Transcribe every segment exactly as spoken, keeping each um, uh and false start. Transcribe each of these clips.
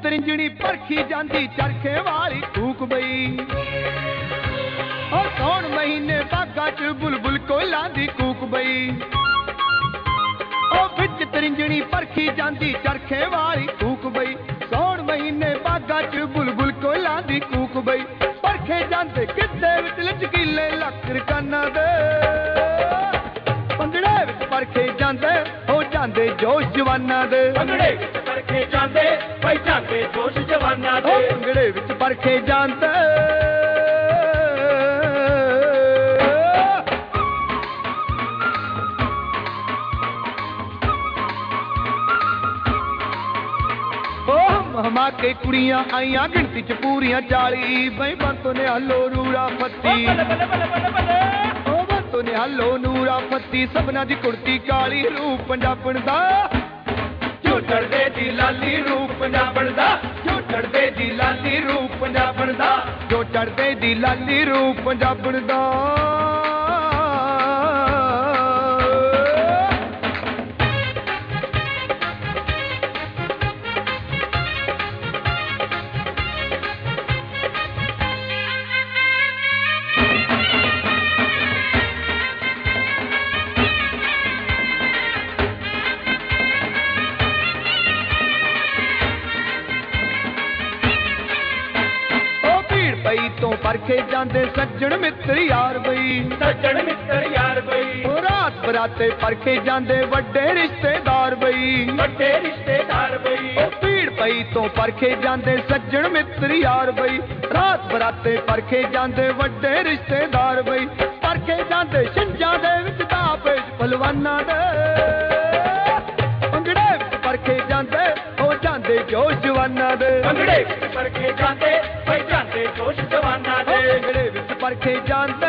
ਤਰਿੰਜਣੀ ਪਰਖੀ ਜਾਂਦੀ ਚਰਖੇ ਵਾਲੀ ਕੂਕ ਬਈ ਉਹ ਸੌਣ ਮਹੀਨੇ ਬਾਗਾਂ ਚ ਬੁਲਬੁਲ ਕੋਇਲਾਂ ਦੀ ਕੂਕ ਬਈ ਉਹ ਵਿੱਚ ਤਰਿੰਜਣੀ ਪਰਖੀ ਜਾਂਦੀ ਚਰਖੇ ਵਾਲੀ ਕੂਕ ਬਈ ਸੌਣ ਮਹੀਨੇ ਬਾਗਾਂ ਚ ਬੁਲਬੁਲ ਕੋਇਲਾਂ ਦੀ ਕੂਕ ਬਈ ਪਰਖੇ ਜਾਂਦੇ ਕਿੱਤੇ ਵਿੱਚ ਲਚਕੀਲੇ ਲੱਕ ਰਕਾਨਾਂ ਦੇ ਭੰਗੜੇ ਵਿੱਚ ਪਰਖੇ ਜਾਂਦੇ ਹੋ ਜਾਂਦੇ ਜੋਸ਼ ਜਵਾਨਾਂ ਦੇ ਭੰਗੜੇ ਵਿੱਚ ਪਰਖੇ ਜਾਂਦੇ ਪਈ ਜਾਂਦੇ ਜੋਸ਼ ਜਵਾਨਾਂ ਦੇ ਭੰਗੜੇ ਵਿੱਚ ਪਰਖੇ ਜਾਂਦੇ ਹਮਾ ਕੇ ਕੁੜੀਆਂ ਆਈਆਂ ਗਿਣਤੀ ਚ ਪੂਰੀਆਂ ਚਾਲੀ ਬਈ ਬੰਤੋ ਨੇ ਹਲੋ ਨੂਰਾ ਫੱਤੀ ਉਹ ਬੰਤੋ ਨੇ ਹਲੋ ਨੂਰਾ ਫੱਤੀ ਸਭਨਾ ਦੀ ਕੁੜਤੀ ਕਾਲੀ ਰੂਪ ਪੰਜਾਬਣ ਦਾ ਜੋ ਚੜਦੇ ਦੀ ਲਾਲੀ ਰੂਪ ਪੰਜਾਬਣ ਦਾ ਜੋ ਚੜਦੇ ਦੀ ਲਾਲੀ ਰੂਪ ਪੰਜਾਬਣ ਦਾ ਜੋ ਚੜਦੇ ਦੀ ਲਾਲੀ ਰੂਪ ਪੰਜਾਬਣ ਦਾ ਤੋਂ ਪਰਖੇ ਜਾਂਦੇ ਸੱਜਣ ਮਿੱਤਰ ਯਾਰ ਬਈ ਸੱਜਣ ਮਿੱਤਰ ਯਾਰ ਬਈ ਉਹ ਰਾਤ ਬਰਾਤੇ ਪਰਖੇ ਜਾਂਦੇ ਵੱਡੇ ਰਿਸ਼ਤੇਦਾਰ ਬਈ ਵੱਡੇ ਰਿਸ਼ਤੇਦਾਰ ਬਈ ਉਹ ਭੀੜ ਪਈ ਤੋਂ ਪਰਖੇ ਜਾਂਦੇ ਸੱਜਣ ਮਿੱਤਰ ਯਾਰ ਬਈ ਰਾਤ ਬਰਾਤੇ ਪਰਖੇ ਜਾਂਦੇ ਵੱਡੇ ਰਿਸ਼ਤੇਦਾਰ ਬਈ ਪਰਖੇ ਜਾਂਦੇ ਛਿੰਝਾਂ ਦੇ ਵਿੱਚ ਦਾਪੇ ਪਹਿਲਵਾਨਾਂ ਦੇ ਭੰਗੜੇ ਵਿੱਚ ਪਰਖੇ ਜਾਂਦੇ ਹੋ ਜਾਂਦੇ ਜੋਸ਼ ਜਵਾਨਾਂ ਦੇ ਭੰਗੜੇ ਵਿੱਚ ਪਰਖੇ ਜਾਂਦੇ ਪਈ ਜਾਂਦੇ ਜੋਸ਼ ਜਵਾਨਾਂ ਦੇ ਭੰਗੜੇ ਵਿੱਚ ਪਰਖੇ ਜਾਂਦੇ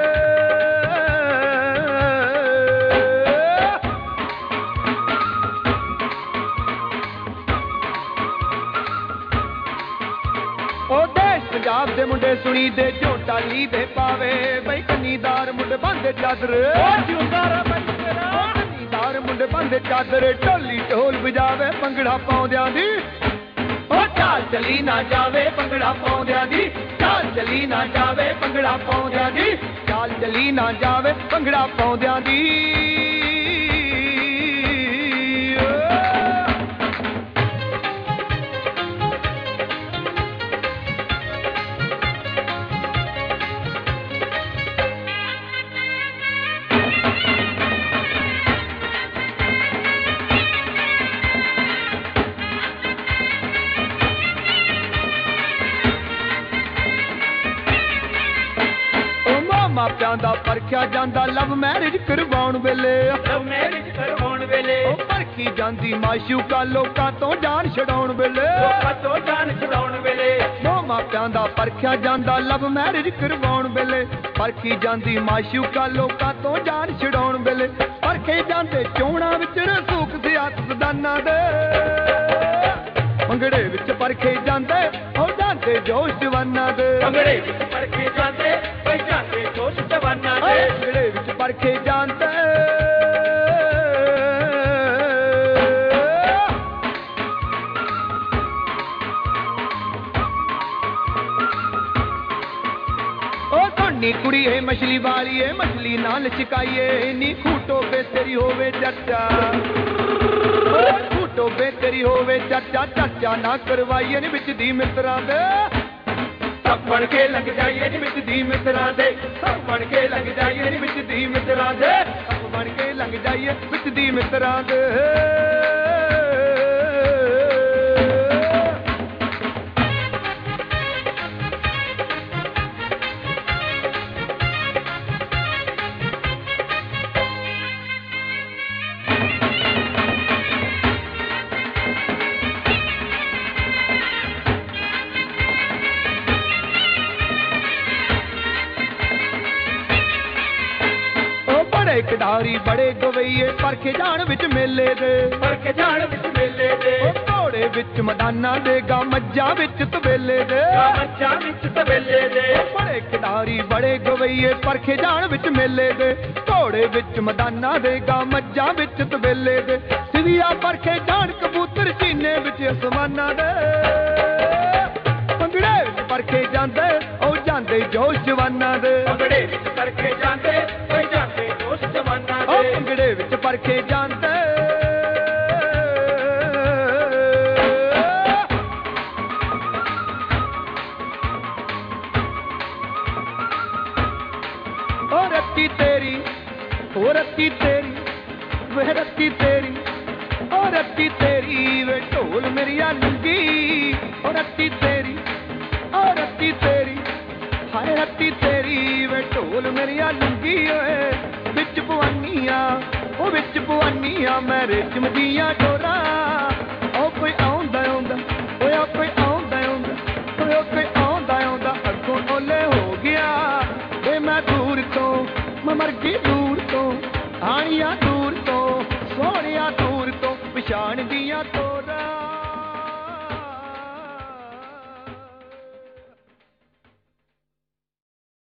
ਉਹ ਦੇਸ਼ ਪੰਜਾਬ ਦੇ ਮੁੰਡੇ ਸੁਣੀ ਦੇ ਜੋ ਟਾਲੀ ਦੇ ਪਾਵੇ ਬਈ ਕੰਨੀਦਾਰ ਮੁੰਡੇ ਬੰਦੇ ਚਾਦਰ ਉਹ ਜਿਉਂਦਾਰਾ ਬਈ ਤੇਰਾ ਕੰਨੀਦਾਰ ਮੁੰਡੇ ਬੰਦੇ ਚਾਦਰ ਢੋਲੀ ਢੋਲ ਵਜਾਵੇ ਭੰਗੜਾ ਪਾਉਂਦਿਆਂ ਦੀ ਉਹ ਚਾਲ ਚਲੀ ਨਾ ਜਾਵੇ ਭੰਗੜਾ ਪਾਉਂਦਿਆਂ ਦੀ ਚਾਲ ਚਲੀ ਨਾ ਜਾਵੇ ਭੰਗੜਾ ਪਾਉਂਦਿਆਂ ਦੀ ਚਾਲ ਚਲੀ ਨਾ ਜਾਵੇ ਭੰਗੜਾ ਪਾਉਂਦਿਆਂ ਦੀ ਮਾਪਿਆਂ ਦਾ ਪਰਖਿਆ ਜਾਂਦਾ ਲਵ ਮੈਰਿਜ ਕਰਵਾਉਣ ਵੇਲੇ ਲਵ ਮੈਰਿਜ ਕਰਵਾਉਣ ਵੇਲੇ ਉਹ ਪਰਖੀ ਜਾਂਦੀ ਮਾਸ਼ੂਕਾ ਲੋਕਾਂ ਤੋਂ ਜਾਨ ਛਡਾਉਣ ਵੇਲੇ ਲੋਕਾਂ ਤੋਂ ਜਾਨ ਛਡਾਉਣ ਵੇਲੇ ਉਹ ਮਾਪਿਆਂ ਦਾ ਪਰਖਿਆ ਜਾਂਦਾ ਲਵ ਮੈਰਿਜ ਕਰਵਾਉਣ ਵੇਲੇ ਪਰਖੀ ਜਾਂਦੀ ਮਾਸ਼ੂਕਾ ਲੋਕਾਂ ਤੋਂ ਜਾਨ ਛਡਾਉਣ ਵੇਲੇ ਪਰਖੇ ਜਾਂਦੇ ਚੋਣਾਂ ਵਿੱਚ ਰਸੂਖ ਸਿਆਸਤਦਾਨਾਂ ਦੇ ਭੰਗੜੇ ਵਿੱਚ ਪਰਖੇ ਜਾਂਦੇ ਹੋ ਜਾਂਦੇ ਜੋਸ਼ ਜਵਾਨਾਂ ਦੇ ਭੰਗੜੇ ਵਿੱਚ ਪਰਖੇ ਜਾਂਦੇ ਪਈ ਜਾਂਦੇ ਜੋਸ਼ ਜਵਾਨਾਂ ਦੇ ਭੰਗੜੇ ਵਿੱਚ ਪਰਖੇ ਜਾਂਦੇ ਉਹ ਧੋਨੀ ਕੁੜੀ ਏ ਮਛਲੀ ਵਾਲੀ ਏ ਮਛਲੀ ਨਾਲ ਚਕਾਈਏ ਨੀ ਖੂਟੋ ਬੇ ਤੇਰੀ ਹੋਵੇ ਚਰਚਾ ਖੂਟੋ ਬੇ ਤੇਰੀ ਹੋਵੇ ਚਰਚਾ ਚਰਚਾ ਨਾ ਕਰਵਾਈਏ ਨੀ ਵਿੱਚ ਦੀ ਮਿੱਤਰਾਂ ਦੇ ਸਭ ਬਣ ਕੇ ਲੱਗ ਜਾਈਏ ਨੀ ਵਿੱਚ ਦੀ ਮਿੱਤਰਾਂ ਦੇ ਸਭ ਬਣ ਕੇ ਲੱਗ ਜਾਈਏ ਨੀ ਵਿੱਚ ਦੀ ਮਿੱਤਰਾਂ ਦੇ ਸਭ ਬਣ ਕੇ ਲੱਗ ਜਾਈਏ ਵਿੱਚ ਦੀ ਮਿੱਤਰਾਂ ਦੇ ਖਿਡਾਰੀ ਬੜੇ ਗਵਈਏ ਪਰਖੇ ਜਾਣ ਵਿੱਚ ਮੇਲੇ ਦੇ ਪਰਖੇ ਜਾਣ ਵਿੱਚ ਮੇਲੇ ਦੇ ਘੋੜੇ ਵਿੱਚ ਮੈਦਾਨਾਂ ਦੇ ਗਾ ਮੱਝਾਂ ਵਿੱਚ ਤਬੇਲੇ ਦੇ ਮੱਝਾਂ ਵਿੱਚ ਤਬੇਲੇ ਦੇ ਬੜੇ ਖਿਡਾਰੀ ਬੜੇ ਗਵਈਏ ਪਰਖੇ ਜਾਣ ਵਿੱਚ ਮੇਲੇ ਦੇ ਘੋੜੇ ਵਿੱਚ ਮੈਦਾਨਾਂ ਦੇ ਗਾ ਮੱਝਾਂ ਵਿੱਚ ਤਬੇਲੇ ਦੇ ਸਿਵਿਆ ਪਰਖੇ ਜਾਣ ਕਬੂਤਰ ਸੀਨੇ ਵਿੱਚ ਅਸਮਾਨਾਂ ਦੇ ਭੰਗੜੇ ਵਿੱਚ ਪਰਖੇ ਜਾਂਦੇ ਉਹ ਜਾਂਦੇ ਜੋਸ਼ ਜਵਾਨਾਂ ਦੇ ਭੰਗੜੇ ਵਿੱਚ ਪਰਖੇ ਜਾਂਦੇ ਓਏ ਜਾਂਦੇ ਜੋਸ਼ ਜਵਾਨਾਂ ਉਹ ਦੇ ਭੰਗੜੇ ਵਿੱਚ ਪਰਖੇ ਜਾਂਦੇ ਉਹ ਰੱਤੀ ਤੇਰੀ ਉਹ ਰੱਤੀ ਤੇਰੀ ਵੇ ਰੱਤੀ ਤੇਰੀ ਉਹ ਰੱਤੀ ਤੇਰੀ ਵੇ ਢੋਲ ਮੇਰੀਆਂ ਲੁੰਗੀ ਉਹ ਰੱਤੀ ਤੇਰੀ ਉਹ ਰੱਤੀ ਤੇਰੀ ਹਾਏ ਰੱਤੀ ਤੇਰੀ ਵੇ ਢੋਲ ਮੇਰੀਆਂ ਲੁੰਗੀ ਓਏ ਵਿੱਚ ਪਵਾਨੀਆਂ ਉਹ ਵਿੱਚ ਪਵਾਨੀਆਂ ਮੈਂ ਰੇਸ਼ਮ ਦੀਆਂ ਡੋਰਾਂ